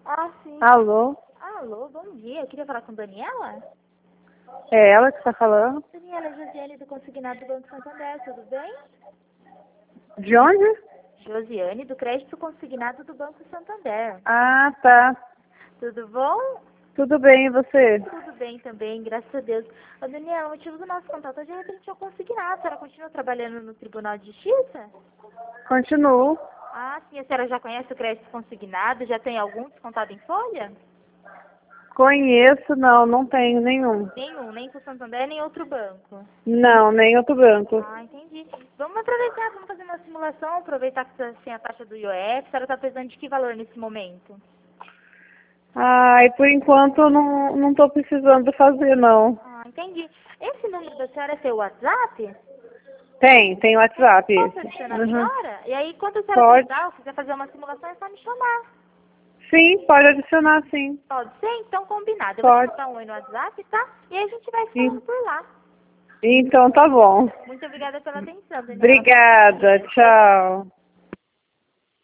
Ah, sim. Alô? Alô, bom dia. Eu queria falar com Daniela. É ela que está falando? Daniela, é Josiane do Consignado do Banco Santander, tudo bem? De onde? Josiane do Crédito Consignado do Banco Santander. Ah, tá. Tudo bom? Tudo bem, e você? Tudo bem também, graças a Deus. Ô, Daniela, o motivo do nosso contato hoje é referente ao consignado. A senhora continua trabalhando no Tribunal de Justiça? Continuo. Ah, sim. A senhora já conhece o crédito consignado? Já tem algum descontado em folha? Conheço, não tenho nenhum. Nenhum, nem com o Santander, nem outro banco. Não, nem outro banco. Ah, entendi. Vamos aproveitar, vamos fazer uma simulação, aproveitar que está sem a taxa do IOF. A senhora está precisando de que valor nesse momento? Ai, por enquanto eu não tô precisando fazer, não. Ah, entendi. Esse número da senhora é seu WhatsApp? Tem WhatsApp Posso esse. adicionar a Uhum. senhora? E aí, quando a senhora Pode. precisar ou quiser fazer uma simulação, é só me chamar. Sim, pode adicionar, sim. Pode ser? Então, combinado. Eu vou te Pode. mandar um oi no WhatsApp, tá? E aí a gente vai se falando Sim. por lá. Então tá bom. Muito obrigada pela atenção, Daniela. Bom Obrigada, dia. tchau.